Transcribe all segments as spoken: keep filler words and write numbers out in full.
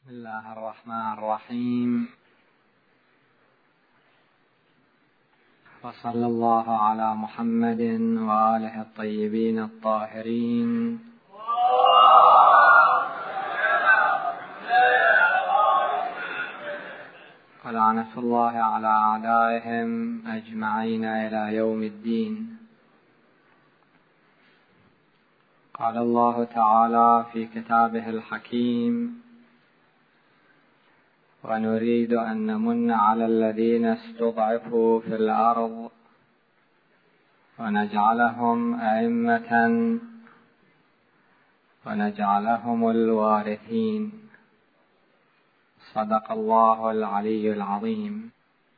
بسم الله الرحمن الرحيم. وصلى الله على محمد وآله الطيبين الطاهرين ولعنة الله على أعدائهم أجمعين إلى يوم الدين. قال الله تعالى في كتابه الحكيم: ونريد أن نمن على الذين استضعفوا في الأرض ونجعلهم أئمة ونجعلهم الوارثين. صدق الله العلي العظيم.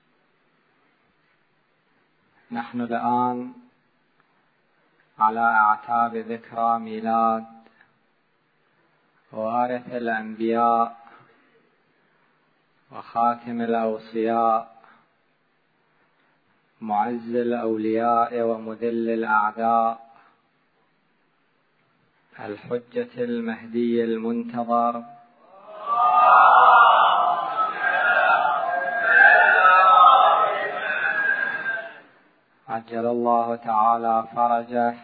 نحن الآن على أعتاب ذكرى ميلاد وارث الأنبياء وخاتم الأوصياء، معز الأولياء ومذل الأعداء، الحجة المهدي المنتظر، عجل الله تعالى فرجه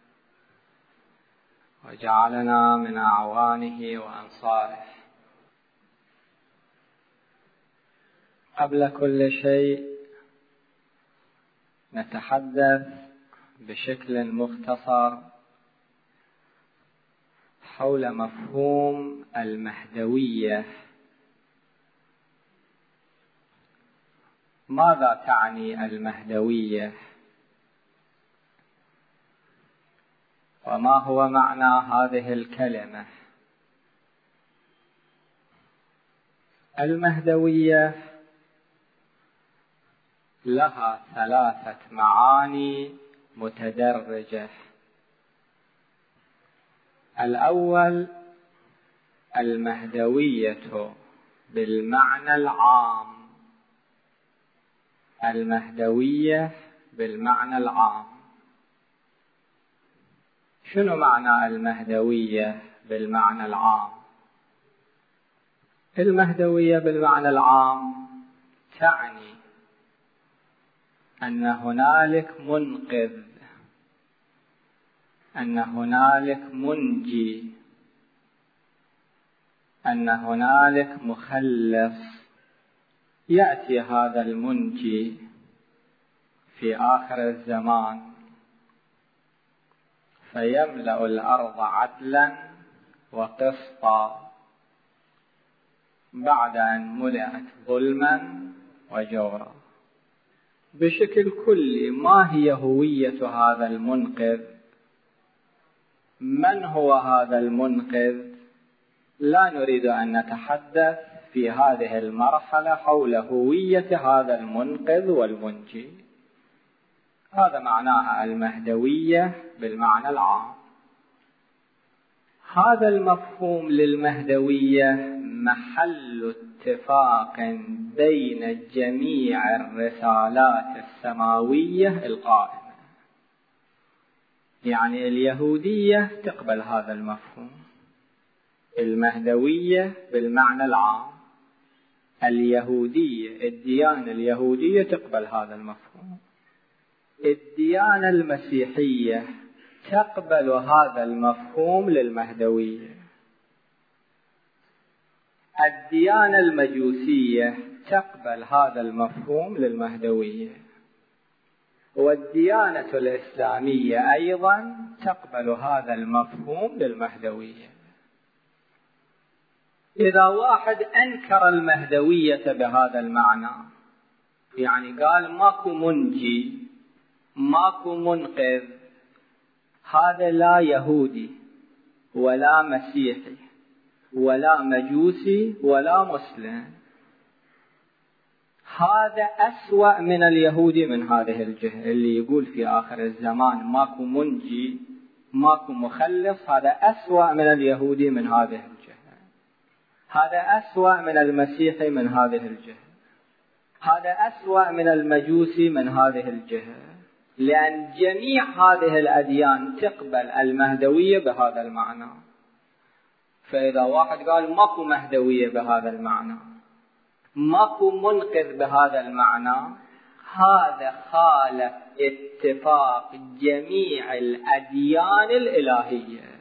وجعلنا من أعوانه وأنصاره. قبل كل شيء نتحدث بشكل مختصر حول مفهوم المهدوية. ماذا تعني المهدوية؟ وما هو معنى هذه الكلمة؟ المهدوية لها ثلاثة معاني متدرجة. الأول المهدوية بالمعنى العام. المهدوية بالمعنى العام. شنو معنى المهدوية بالمعنى العام؟ المهدوية بالمعنى العام تعني أن هنالك منقذ، أن هنالك منجي، أن هنالك مخلص. يأتي هذا المنجي في آخر الزمان فيملأ الأرض عدلا وقسطا بعد أن ملئت ظلما وجورا. بشكل كلي، ما هي هوية هذا المنقذ؟ من هو هذا المنقذ؟ لا نريد أن نتحدث في هذه المرحلة حول هوية هذا المنقذ والمنجي. هذا معناها المهدوية بالمعنى العام. هذا المفهوم للمهدوية محل اتفاق بين جميع الرسالات السماوية القائمة. يعني اليهودية تقبل هذا المفهوم، المهدوية بالمعنى العام. اليهودية، الديانة اليهودية تقبل هذا المفهوم. الديانة المسيحية تقبل هذا المفهوم للمهدوية. الديانة المجوسية تقبل هذا المفهوم للمهدوية. والديانة الإسلامية أيضا تقبل هذا المفهوم للمهدوية. إذا واحد أنكر المهدوية بهذا المعنى، يعني قال ماكو منجي، ماكو منقذ، هذا لا يهودي ولا مسيحي ولا مجوسي ولا مسلم. هذا أسوأ من اليهودي من هذه الجهة، اللي يقول في آخر الزمان ماكو منجي ماكو مخلص. هذا أسوأ من اليهودي من هذه الجهة. هذا أسوأ من المسيحي من هذه الجهة. هذا أسوأ من المجوسي من هذه الجهة. لأن جميع هذه الأديان تقبل المهدوية بهذا المعنى. فإذا واحد قال ماكو مهدوية بهذا المعنى، ماكو منقذ بهذا المعنى، هذا خالف اتفاق جميع الأديان الإلهية.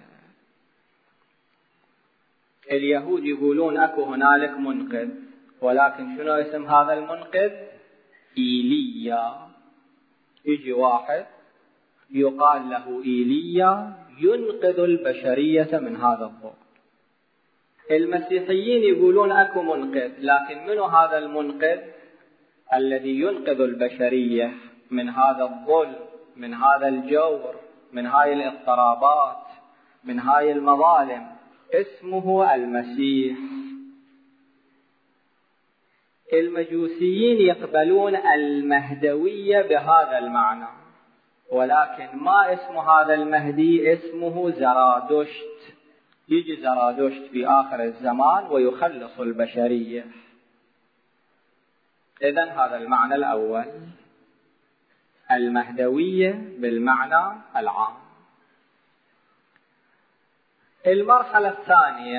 اليهود يقولون أكو هنالك منقذ، ولكن شنو اسم هذا المنقذ؟ إيليا. يجي واحد يقال له إيليا ينقذ البشرية من هذا الضوء. المسيحيين يقولون أكو منقذ، لكن منو هذا المنقذ الذي ينقذ البشرية من هذا الظلم، من هذا الجور، من هاي الاضطرابات، من هاي المظالم؟ اسمه المسيح. المجوسيين يقبلون المهدوية بهذا المعنى، ولكن ما اسم هذا المهدي؟ اسمه زرادشت. يجي زرادشت في آخر الزمان ويخلص البشرية. إذن هذا المعنى الأول، المهدوية بالمعنى العام. المرحلة الثانية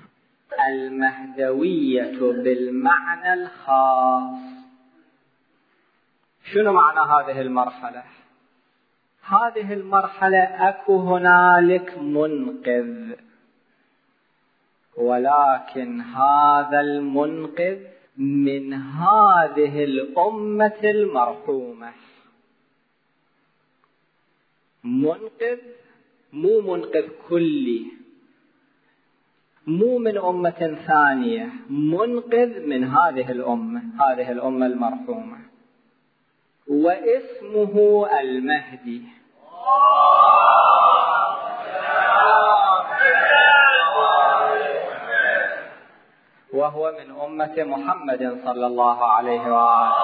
المهدوية بالمعنى الخاص. شنو معنى هذه المرحلة؟ هذه المرحلة أكو هنالك منقذ، ولكن هذا المنقذ من هذه الأمة المرحومة. منقذ مو منقذ كلي، مو من أمة ثانية، منقذ من هذه الأمة، هذه الأمة المرحومة، واسمه المهدي. وهو من أمة محمد صلى الله عليه وآله.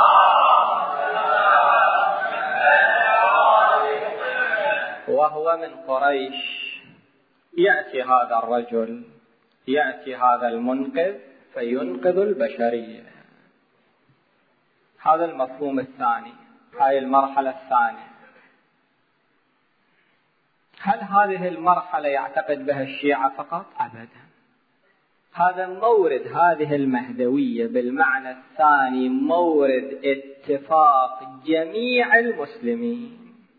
وهو من قريش. يأتي هذا الرجل، يأتي هذا المنقذ فينقذ البشرية. هذا المفهوم الثاني، هاي المرحلة الثانية. هل هذه المرحلة يعتقد بها الشيعة فقط؟ أبدا. هذا مورد هذه المهدوية بالمعنى الثاني، مورد اتفاق جميع المسلمين.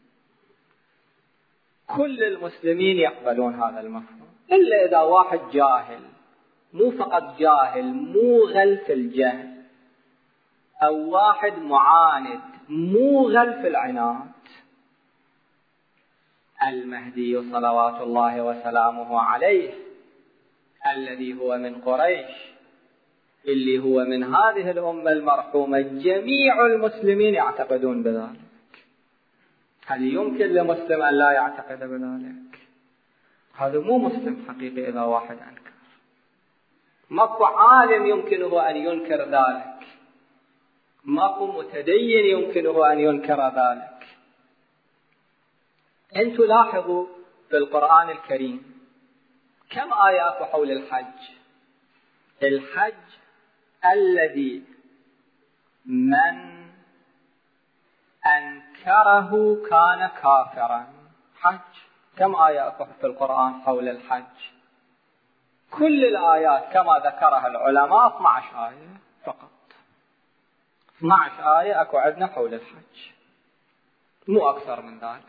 كل المسلمين يقبلون هذا المفهوم، إلا إذا واحد جاهل، مو فقط جاهل، موغل في الجهل، أو واحد معاند موغل في العناد. المهدي صلوات الله وسلامه عليه الذي هو من قريش، اللي هو من هذه الأمة المرحومة، جميع المسلمين يعتقدون بذلك. هل يمكن لمسلم أن لا يعتقد بذلك؟ هذا مو مسلم حقيقي إذا واحد أنكر. ماكو عالم يمكنه أن ينكر ذلك، ماكو متدين يمكنه أن ينكر ذلك. أنتم لاحظوا في القرآن الكريم كم آية أكو حول الحج؟ الحج الذي من أنكره كان كافرا. حج كم آية أكو في القرآن حول الحج؟ كل الآيات كما ذكرها العلماء اثنتي عشرة آية فقط. اثنتي عشرة آية أكو عندنا حول الحج، مو أكثر من ذلك.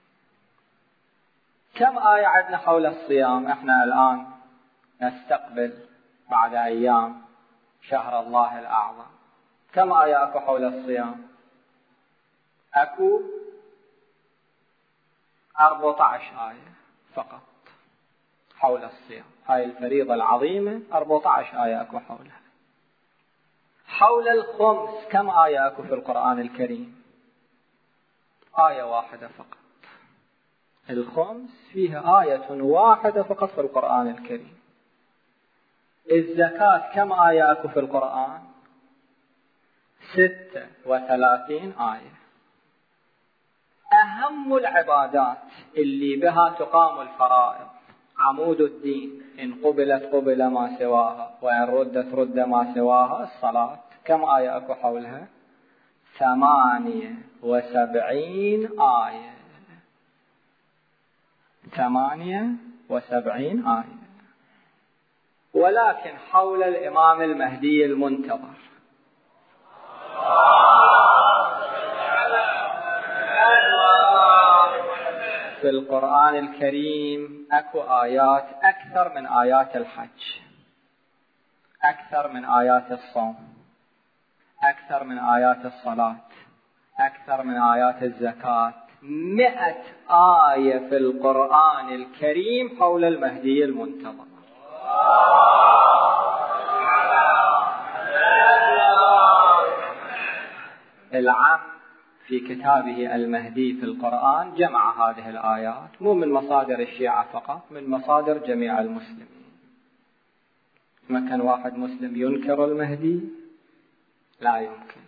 كم آية عندنا حول الصيام؟ احنا الآن نستقبل بعد أيام شهر الله الأعظم. كم آية أكو حول الصيام؟ أكو أربعة عشر آية فقط حول الصيام. هاي الفريضة العظيمة أربعة عشر آية أكو حولها. حول الخمس كم آية أكو في القرآن الكريم؟ آية واحدة فقط. الخمس فيها آية واحدة فقط في القرآن الكريم. الزكاة كم آية أكو في القرآن؟ ستة وثلاثين آية. أهم العبادات اللي بها تقام الفرائض، عمود الدين، إن قبلت قبل ما سواها، وإن ردت رد ما سواها، الصلاة. كم آية أكو حولها؟ ثمانية وسبعين آية. ثمانية وسبعين آية. ولكن حول الإمام المهدي المنتظر. في القرآن الكريم أكو آيات أكثر من آيات الحج، أكثر من آيات الصوم، أكثر من آيات الصلاة، أكثر من آيات الزكاة. مئة آية في القرآن الكريم حول المهدي المنتظر. العام في كتابه المهدي في القرآن جمع هذه الآيات، مو من مصادر الشيعة فقط، من مصادر جميع المسلمين. ما كان واحد مسلم ينكر المهدي؟ لا يمكن.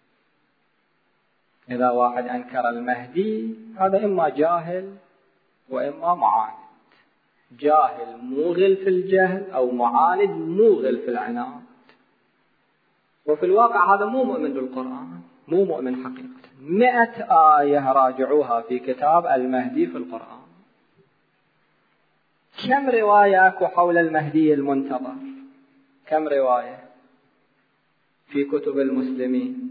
إذا واحد أنكر المهدي هذا إما جاهل وإما معاند. جاهل موغل في الجهل، أو معاند موغل في العناد. وفي الواقع هذا مو مؤمن بالقرآن، مو مؤمن حقيقة. مئة آية راجعوها في كتاب المهدي في القرآن. كم رواية أكو حول المهدي المنتظر؟ كم رواية في كتب المسلمين؟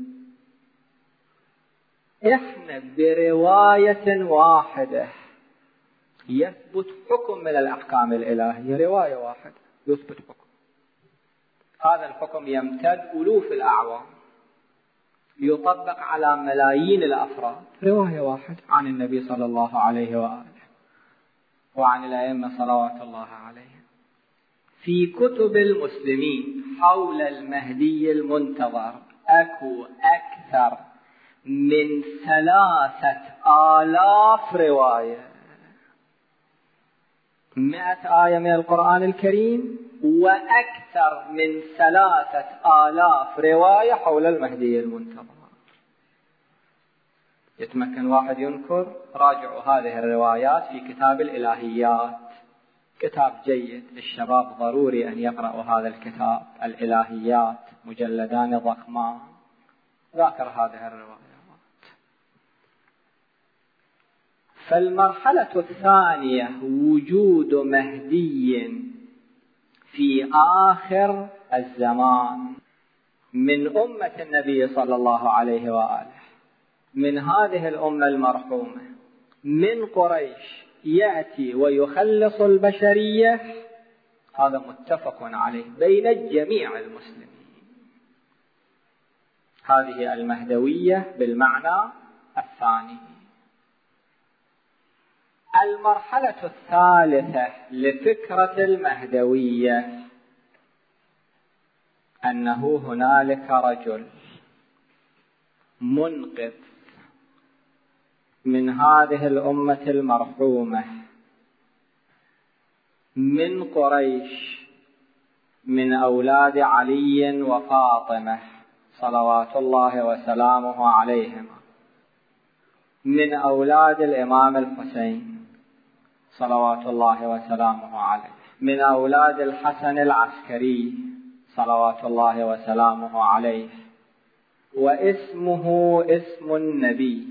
إحنا برواية واحدة يثبت حكم من الأحكام الإلهية، رواية واحدة يثبت حكم. هذا الحكم يمتد ألوف الأعوام، يطبق على ملايين الأفراد. رواية واحدة عن النبي صلى الله عليه وآله وعن الأئمة صلوات الله عليهم. في كتب المسلمين حول المهدي المنتظر أكو أكثر من ثلاثة آلاف رواية. مئة آية من القرآن الكريم وأكثر من ثلاثة آلاف رواية حول المهدي المنتظر. يتمكن واحد ينكر؟ راجعوا هذه الروايات في كتاب الإلهيات، كتاب جيد للشباب، ضروري أن يقرأوا هذا الكتاب. الإلهيات مجلدان ضخمان ذاكر هذه الروايات. فالمرحلة الثانية وجود مهدي في آخر الزمان من أمة النبي صلى الله عليه وآله، من هذه الأمة المرحومة، من قريش، يأتي ويخلص البشرية. هذا متفق عليه بين جميع المسلمين. هذه المهدوية بالمعنى الثاني. المرحلة الثالثة لفكرة المهدوية أنه هنالك رجل منقذ من هذه الأمة المرحومة من قريش، من أولاد علي وفاطمة صلوات الله وسلامه عليهما، من أولاد الإمام الحسين صلوات الله وسلامه عليه، من أولاد الحسن العسكري صلوات الله وسلامه عليه. واسمه اسم النبي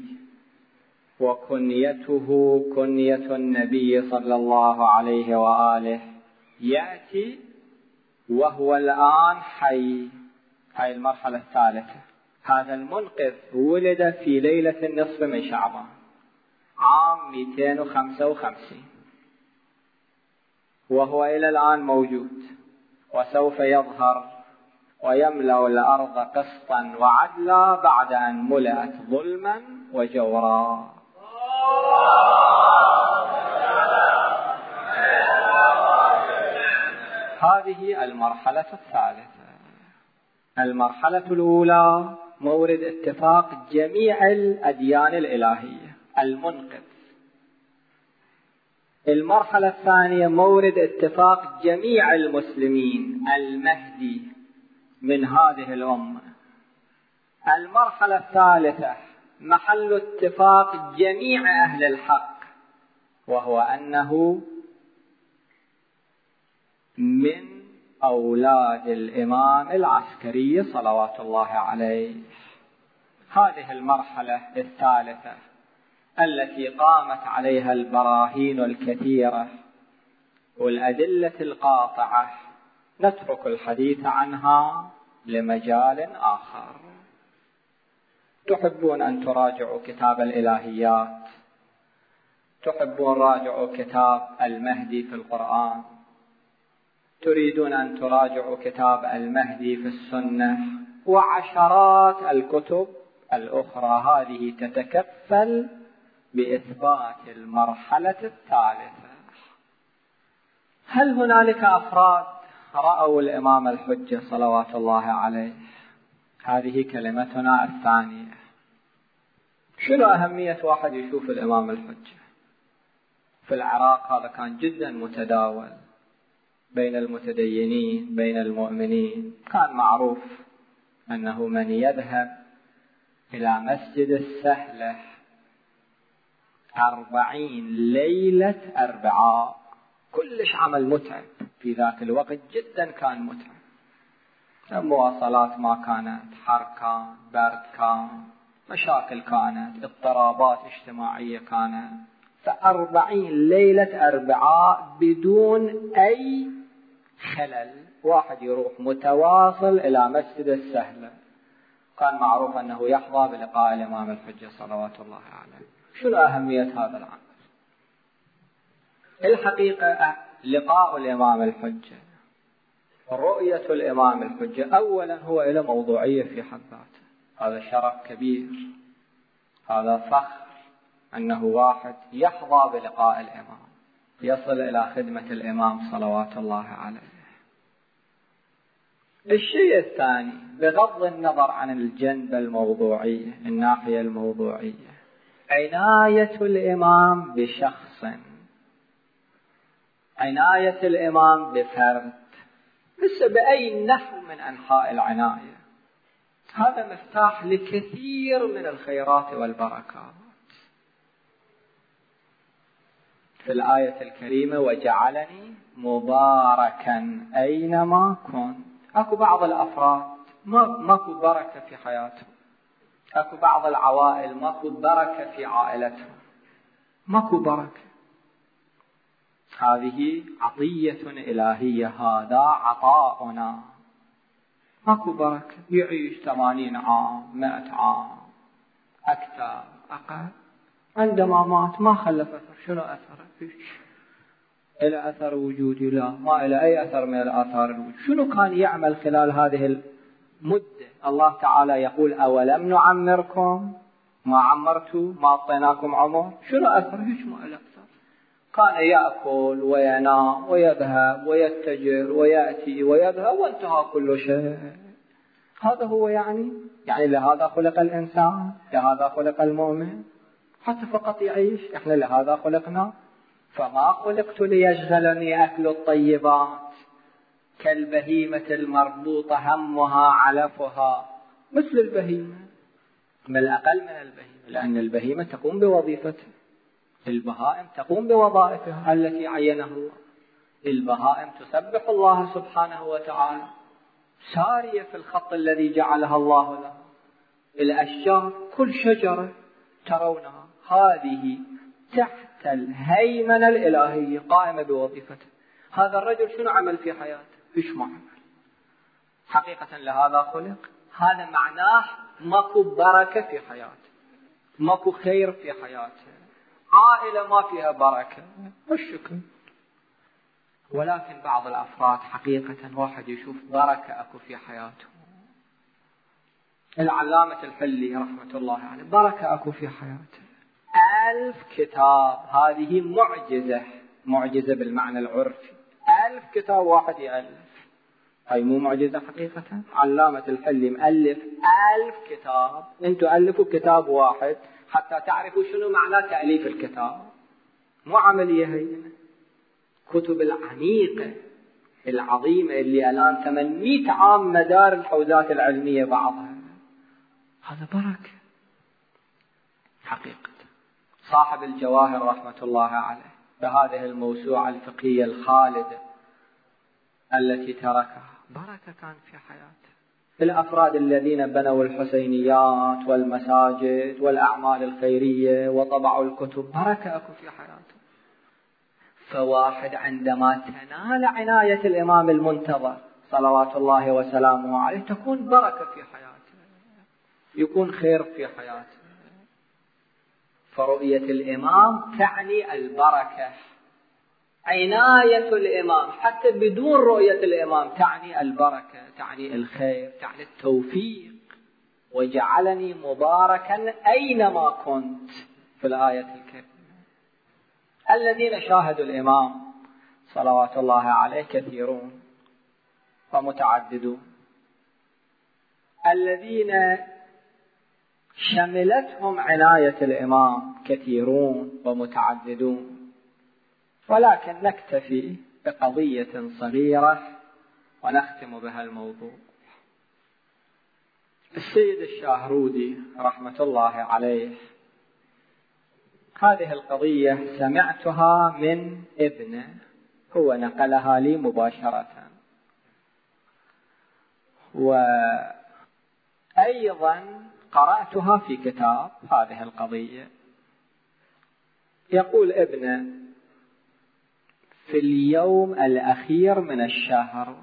وكنيته كنية النبي صلى الله عليه وآله. يأتي وهو الآن حي. هاي المرحلة الثالثة. هذا المنقذ ولد في ليلة النصف من شعبان عام مئتين وخمسة وخمسين، وهو إلى الآن موجود، وسوف يظهر ويملأ الأرض قسطا وعدلا بعد أن ملأت ظلما وجورا. هذه المرحلة الثالثة. المرحلة الأولى مورد اتفاق جميع الأديان الإلهية، المنقذ. المرحلة الثانية مورد اتفاق جميع المسلمين، المهدي من هذه الأمة. المرحلة الثالثة محل اتفاق جميع أهل الحق، وهو أنه من أولاد الإمام العسكري صلوات الله عليه. هذه المرحلة الثالثة التي قامت عليها البراهين الكثيرة والأدلة القاطعة نترك الحديث عنها لمجال آخر. تحبون أن تراجعوا كتاب الإلهيات، تحبون راجعوا كتاب المهدي في القرآن، تريدون أن تراجعوا كتاب المهدي في السنة، وعشرات الكتب الأخرى. هذه تتكفل بإثبات المرحلة الثالثة. هل هنالك أفراد رأوا الإمام الحجة صلوات الله عليه؟ هذه كلمتنا الثانية. شنو أهمية واحد يشوف الإمام الحجة؟ في العراق هذا كان جدا متداول بين المتدينين، بين المؤمنين. كان معروف أنه من يذهب إلى مسجد السهلة أربعين ليلة أربعاء، كلش عمل متعب في ذاك الوقت، جدا كان متعب. المواصلات ما كانت، حر كان، برد كان، مشاكل كانت، اضطرابات اجتماعية كانت. فأربعين ليلة أربعاء بدون أي خلل واحد يروح متواصل إلى مسجد السهلة. كان معروف أنه يحظى بلقاء الإمام الحجة صلوات الله عليه. شنو أهمية هذا العمل؟ الحقيقة لقاء الإمام الحجة، رؤية الإمام الحجة، أولا هو إلى موضوعية في حد ذاته. هذا شرف كبير، هذا فخر أنه واحد يحظى بلقاء الإمام، يصل إلى خدمة الإمام صلوات الله عليه. الشيء الثاني، بغض النظر عن الجنب الموضوعية، الناحية الموضوعية، عناية الإمام بشخص، عناية الإمام بفرد، بس بأي نحو من أنحاء العناية. هذا مفتاح لكثير من الخيرات والبركات. في الآية الكريمة وجعلني مباركا أينما كنت. أكو بعض الأفراد ما ماكو بركة في حياتهم، أكو بعض العوائل ماكو بركة في عائلتهم، ماكو بركة. هذه عطية إلهية، هذا عطاؤنا. ماكو بركة، يعيش ثمانين عام، مئة عام، أكثر أقل، عندما مات ما خلف أثر. شنو أثره؟ فيش إلى أثر وجودي؟ لا، ما إلى أي أثر من الآثار الوجود. شنو كان يعمل خلال هذه المدة؟ الله تعالى يقول أولم نعمركم ما عمرتوا، ما أعطيناكم عمر. شنو أثر؟ هيش ما إلى أثر. كان يأكل وينام ويذهب ويتجر ويأتي ويذهب وانتهى كل شيء. هذا هو يعني يعني لهذا خلق الإنسان، لهذا خلق المؤمن، حتى فقط يعيش. إحنا لهذا خلقنا. فما خلقت ليشغلني أكل الطيبات كالبهيمة المربوطة همها علفها. مثل البهيمة، بل أقل من البهيمة، لأن البهيمة تقوم بوظيفتها، البهائم تقوم بوظائفها التي عينها الله. البهائم تسبح الله سبحانه وتعالى، سارية في الخط الذي جعلها الله لها. الأشجار، كل شجرة ترونها هذه تحت الهيمنة الإلهية قائمة بوظيفته. هذا الرجل شنو عمل في حياته؟ إيش ما عمل؟ حقيقة لهذا خلق. هذا معناه ماكو بركة في حياته، ماكو خير في حياته. عائلة ما فيها بركة، والشكر. ولكن بعض الأفراد حقيقة واحد يشوف بركة أكو في حياته. العلامة الحلي رحمة الله عليه بركة أكو في حياته. ألف كتاب، هذه معجزة، معجزة بالمعنى العرفي. ألف كتاب واحد يألف، هاي مو معجزة حقيقة؟ علامة الحلي مؤلف ألف كتاب. انتوا ألفوا كتاب واحد حتى تعرفوا شنو معنى تأليف الكتاب. مو عملية هينة. كتب العميقة العظيمة اللي الآن ثمانمئة عام مدار الحوزات العلمية بعضها، هذا بركة حقيقة. صاحب الجواهر رحمة الله عليه بهذه الموسوعة الفقهية الخالدة التي تركها، بركة كان في حياته. الأفراد الذين بنوا الحسينيات والمساجد والأعمال الخيرية وطبعوا الكتب، بركة أكو في حياته. فواحد عندما تنال عناية الإمام المنتظر صلوات الله وسلامه عليه تكون بركة في حياته، يكون خير في حياته. فرؤية الإمام تعني البركة، عناية الإمام حتى بدون رؤية الإمام تعني البركة، تعني الخير، تعني التوفيق. وجعلني مباركا أينما كنت في الآية الكريمة. الذين شاهدوا الإمام صلوات الله عليه كثيرون ومتعددون، الذين شملتهم عناية الإمام كثيرون ومتعددون، ولكن نكتفي بقضية صغيرة ونختم بها الموضوع. السيد الشاهرودي رحمة الله عليه، هذه القضية سمعتها من ابنه، هو نقلها لي مباشرة، وأيضا قرأتها في كتاب هذه القضية. يقول ابنه: في اليوم الأخير من الشهر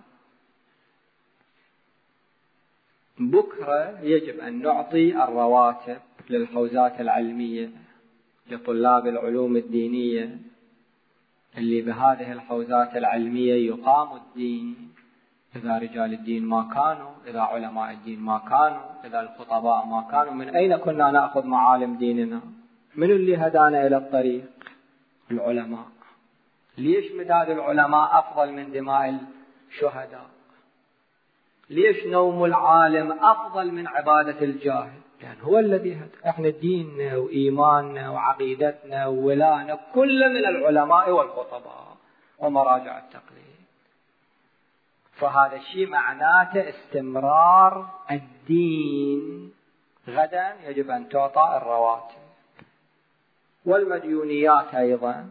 بكرة يجب أن نعطي الرواتب للحوزات العلمية لطلاب العلوم الدينية اللي بهذه الحوزات العلمية يقام الدين، إذا رجال الدين ما كانوا، إذا علماء الدين ما كانوا، إذا الخطباء ما كانوا، من أين كنا نأخذ معالم ديننا؟ من اللي هدانا إلى الطريق؟ العلماء. ليش مداد العلماء أفضل من دماء الشهداء؟ ليش نوم العالم أفضل من عبادة الجاهل؟ لأن هو الذي هدى. احنا ديننا وإيماننا وعقيدتنا وولانا كل من العلماء والخطباء ومراجع التقليد. فهذا الشيء معناته استمرار الدين. غدا يجب أن تعطى الرواتب والمديونيات أيضا.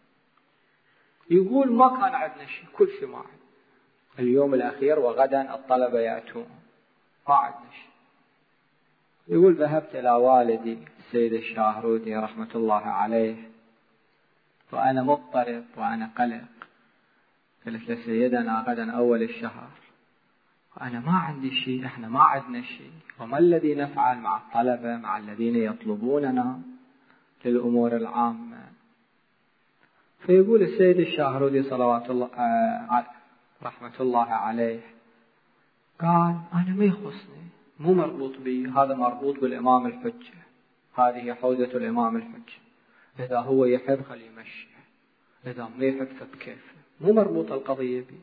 يقول ما كان عندنا شيء، كل شيء ما عندنا. اليوم الأخير وغدا الطلبة يأتون، ما عندنا شيء. يقول: ذهبت إلى والدي السيد الشاهرودي رحمة الله عليه وأنا مضطرب وأنا قلق. قلت له: سيدنا غدا أول الشهر وأنا ما عندي شيء، إحنا ما عندنا شيء، وما الذي نفعل مع الطلبة، مع الذين يطلبوننا للأمور العامة؟ فيقول السيد الشاهرودي صلوات الله آه رحمة الله عليه، قال: أنا ما يخصني، مو مربوط بي، هذا مربوط بالإمام الحجة، هذه حوزة الإمام الحجة، إذا هو يحب خليه يمشي، إذا ما يحب فبكيفه، مو مربوط القضية بي.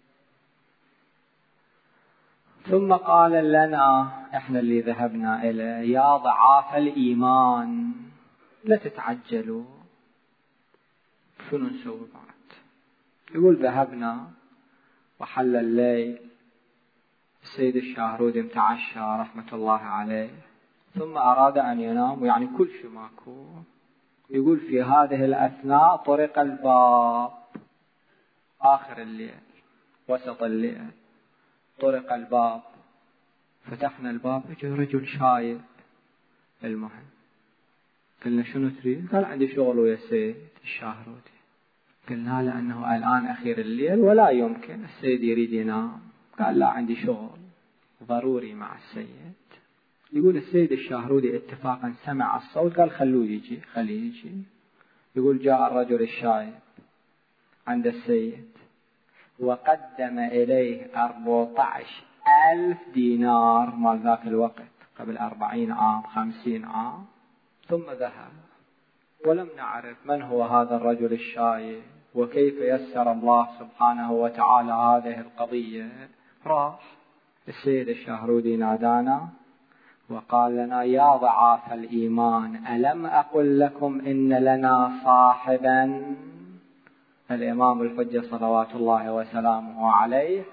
ثم قال لنا إحنا اللي ذهبنا إليه: يا ضعاف الإيمان لا تتعجلوا، شنو نسوي بعد؟ يقول: ذهبنا وحل الليل، السيد الشاهرودي متعشى رحمة الله عليه، ثم أراد أن ينام، يعني كل شيء ماكو. يقول: في هذه الأثناء طرق الباب، آخر الليل وسط الليل طرق الباب، فتحنا الباب، اجى رجل شايب. المهم قلنا: شنو تريد؟ قال: عندي شغل ويا السيد الشاهرودي. قلنا: لأنه الآن أخير الليل ولا يمكن، السيد يريد ينام. قال: لا، عندي شغل ضروري مع السيد. يقول السيد الشاهرودي اتفاقا سمع الصوت، قال: خلوه يجي، خليه يجي. يقول: جاء الرجل الشايب عند السيد وقدم إليه أربعة عشر ألف دينار مال ذاك الوقت، قبل أربعين عام خمسين عام، ثم ذهب. ولم نعرف من هو هذا الرجل الشايب وكيف يسر الله سبحانه وتعالى هذه القضية. راح السيد الشاهرودي نادانا وقال لنا: يا ضعاف الإيمان، ألم أقل لكم إن لنا صاحبا؟ الإمام الحجة صلوات الله وسلامه عليه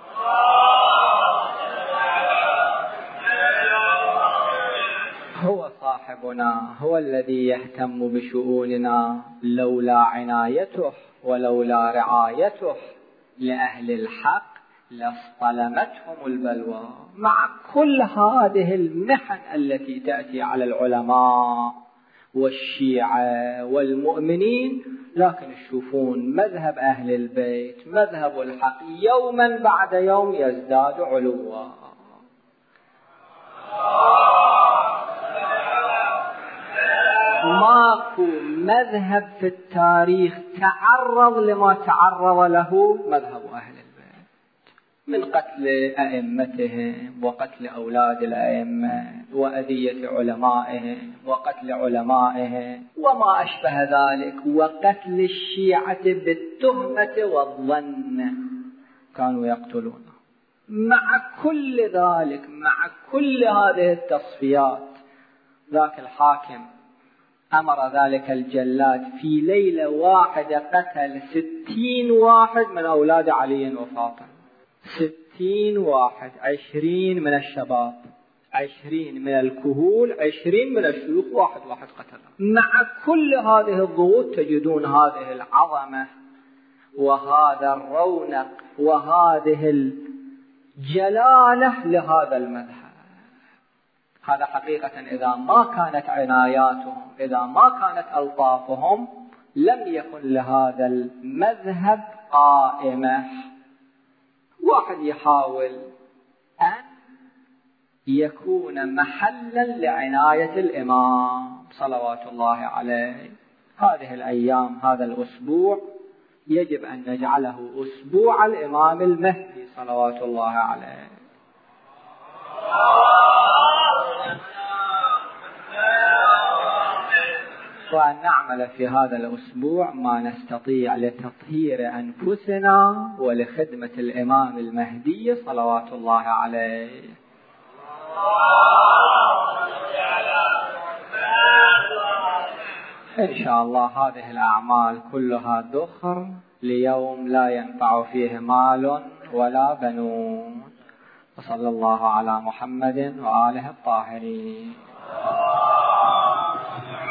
هو صاحبنا، هو الذي يهتم بشؤوننا. لولا عنايته ولولا رعايته لأهل الحق لاصطلمتهم البلوى. مع كل هذه المحن التي تأتي على العلماء والشيعة والمؤمنين، لكن تشوفون مذهب أهل البيت مذهب الحق يوما بعد يوم يزداد علوا. ماكو مذهب في التاريخ تعرض لما تعرض له مذهب أهل البيت من قتل أئمتهم وقتل أولاد الأئمة وأذية علمائهم وقتل علمائهم وما أشبه ذلك، وقتل الشيعة بالتهمة والظن كانوا يقتلون. مع كل ذلك، مع كل هذه التصفيات، ذاك الحاكم أمر ذلك الجلاد في ليلة واحدة قتل ستين واحد من أولاد علي وفاطمة. ستين واحد، عشرين من الشباب، عشرين من الكهول، عشرين من الشيوخ، واحد واحد قتل. مع كل هذه الضغوط تجدون هذه العظمة وهذا الرونق وهذه الجلالة لهذا المذهب. هذا حقيقة إذا ما كانت عناياتهم، إذا ما كانت ألطافهم، لم يكن لهذا المذهب قائمة. واحد يحاول أن يكون محلا لعناية الإمام صلوات الله عليه. هذه الأيام، هذا الأسبوع، يجب أن نجعله أسبوع الإمام المهدي صلوات الله عليه. وأن نعمل في هذا الأسبوع ما نستطيع لتطهير أنفسنا ولخدمة الإمام المهدي صلوات الله عليه. إن شاء الله هذه الأعمال كلها ذخر ليوم لا ينفع فيه مال ولا بنون. وصلى الله على محمد وآله الطاهرين.